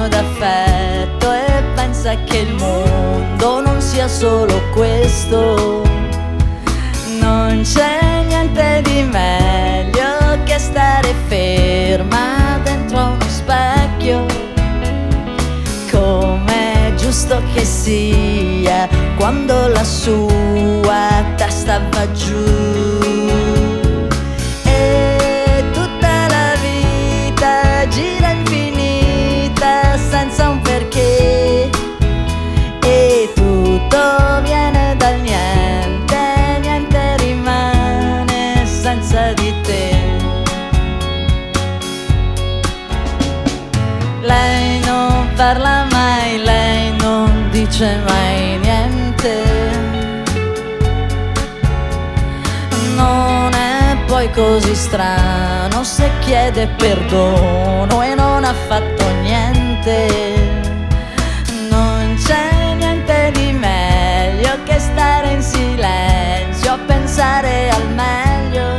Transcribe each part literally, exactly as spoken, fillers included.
d'affetto e pensa che il mondo non sia solo questo. Non c'è niente di meglio che stare ferma dentro uno specchio, com'è giusto che sia quando la sua testa va giù. E tutta la vita gira infinita senza un perché, e tutto viene dal niente, niente rimane senza di te. Lei non parla mai, lei non dice mai niente, non è poi così strano se chiede perdono e non ha fatto niente. Non c'è niente di meglio che stare in silenzio a pensare al meglio,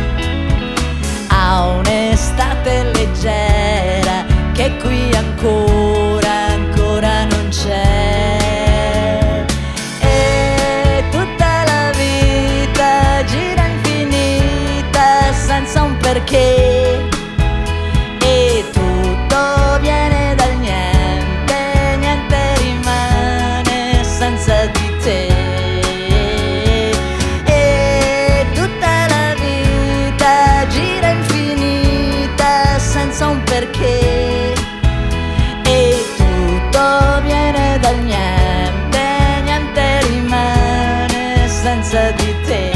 a un'estate leggera che qui ancora, ancora non c'è. E tutta la vita gira infinita senza un perché, e tutto viene dal niente, niente rimane senza di te. E tutta la vita gira infinita senza un perché, e tutto viene dal niente, niente rimane senza di te.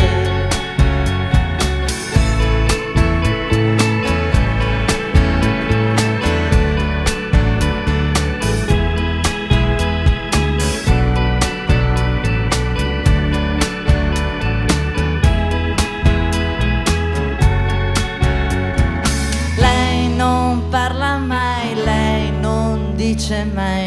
Lei non parla mai, lei non dice mai